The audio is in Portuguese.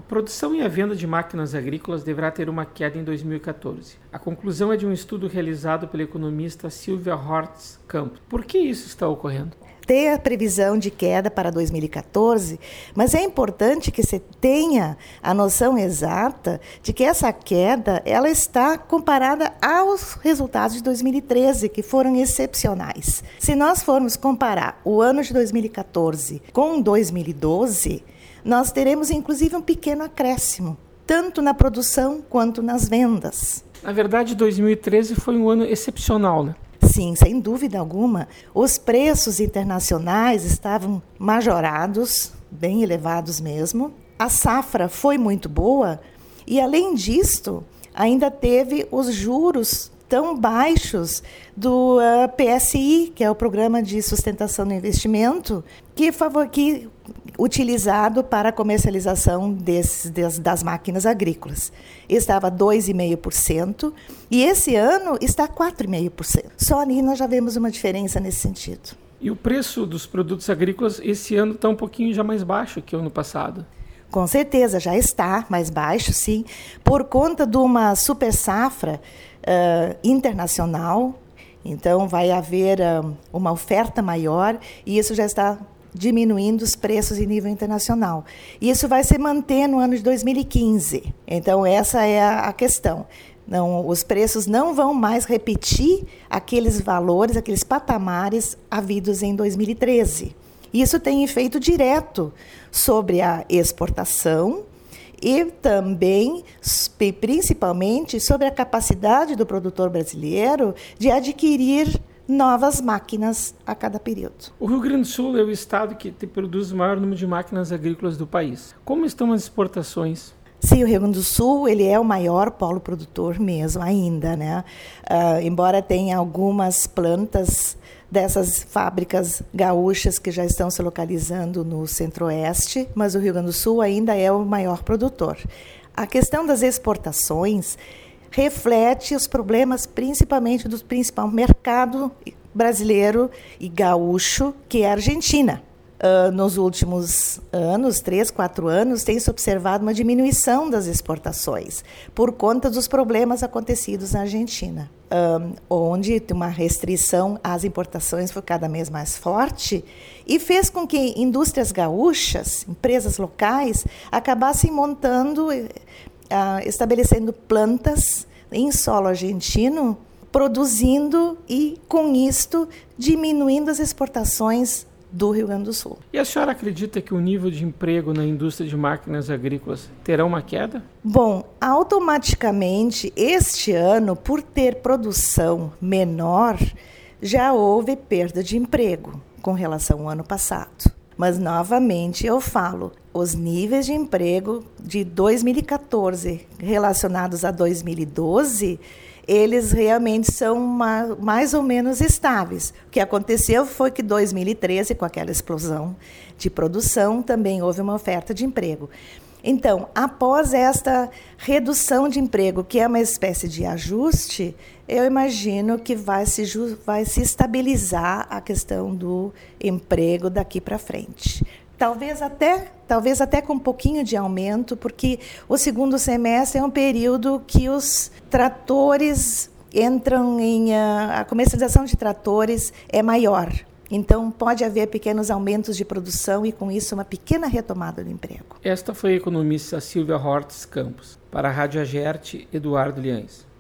produção e a venda de máquinas agrícolas deverá ter uma queda em 2014. A conclusão é de um estudo realizado pela economista Silvia Hortz Campos. Por que isso está ocorrendo? Tem a previsão de queda para 2014, mas é importante que você tenha a noção exata de que essa queda ela está comparada aos resultados de 2013, que foram excepcionais. Se nós formos comparar o ano de 2014 com 2012, nós teremos inclusive um pequeno acréscimo, tanto na produção quanto nas vendas. Na verdade, 2013 foi um ano excepcional, né? Sim, sem dúvida alguma. Os preços internacionais estavam majorados, bem elevados mesmo. A safra foi muito boa e, além disto, ainda teve os juros tão baixos do PSI, que é o Programa de Sustentação do Investimento, que utilizado para a comercialização das máquinas agrícolas. Estava 2,5% e esse ano está 4,5%. Só ali nós já vemos uma diferença nesse sentido. E o preço dos produtos agrícolas esse ano está um pouquinho já mais baixo que o ano passado? Com certeza, já está mais baixo, sim, por conta de uma super safra internacional. Então, vai haver uma oferta maior e isso já está diminuindo os preços em nível internacional. E isso vai se manter no ano de 2015. Então, essa é a questão. Não, os preços não vão mais repetir aqueles valores, aqueles patamares havidos em 2013. Isso tem efeito direto sobre a exportação e também, principalmente, sobre a capacidade do produtor brasileiro de adquirir novas máquinas a cada período. O Rio Grande do Sul é o estado que produz o maior número de máquinas agrícolas do país. Como estão as exportações? Sim, o Rio Grande do Sul ele é o maior polo produtor mesmo ainda, né? Embora tenha algumas plantas dessas fábricas gaúchas que já estão se localizando no centro-oeste, mas o Rio Grande do Sul ainda é o maior produtor. A questão das exportações reflete os problemas principalmente do principal mercado brasileiro e gaúcho, que é a Argentina. Nos últimos anos, 3, 4 anos, tem-se observado uma diminuição das exportações por conta dos problemas acontecidos na Argentina, onde uma restrição às importações foi cada vez mais forte e fez com que indústrias gaúchas, empresas locais, acabassem montando, estabelecendo plantas em solo argentino, produzindo e, com isto, diminuindo as exportações do Rio Grande do Sul. E a senhora acredita que o nível de emprego na indústria de máquinas agrícolas terá uma queda? Bom, automaticamente, este ano, por ter produção menor, já houve perda de emprego com relação ao ano passado. Mas, novamente, eu falo, os níveis de emprego de 2014 relacionados a 2012, eles realmente são mais ou menos estáveis. O que aconteceu foi que em 2013, com aquela explosão de produção, também houve uma oferta de emprego. Então, após esta redução de emprego, que é uma espécie de ajuste, eu imagino que vai se estabilizar a questão do emprego daqui para frente. Talvez até com um pouquinho de aumento, porque o segundo semestre é um período que os tratores entram a comercialização de tratores é maior. Então, pode haver pequenos aumentos de produção e, com isso, uma pequena retomada do emprego. Esta foi a economista Silvia Hortz Campos. Para a Rádio Agerte, Eduardo Liães.